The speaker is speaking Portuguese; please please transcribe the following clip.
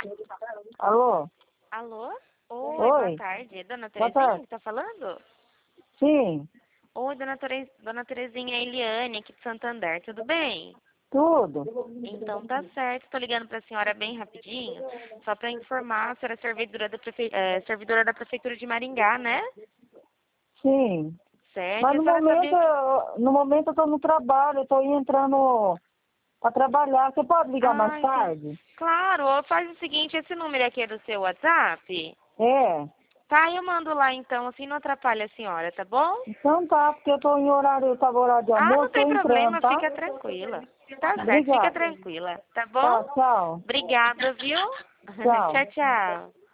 Alô? Alô? Oi, Oi. boa tarde. Dona Boa Terezinha tarde. que tá falando? Sim, Oi, dona Terezinha, é Eliane aqui de Santander, tudo bem? tudo. Então tá certo, tô ligando pra senhora bem rapidinho, só pra informar, a senhora é servidora da Prefeitura de Maringá, né? Sim. Certo, Mas e a no senhora momento, sabia que... no momento eu tô no trabalho, eu tô entrando pra trabalhar. Você pode ligar mais Ah, entendi. tarde? Claro, ó, faz o seguinte, esse número aqui é do seu WhatsApp? É. Tá, eu mando lá então, assim não atrapalha a senhora, tá bom? Então tá, porque eu tô em horário, eu tava horário de Ah, não almoço, tô tem entrando, problema, tá? fica tranquila. Tá certo, fica Obrigado. tranquila, tá bom? Tá, tchau. Obrigada, viu? Tchau. Tchau, tchau.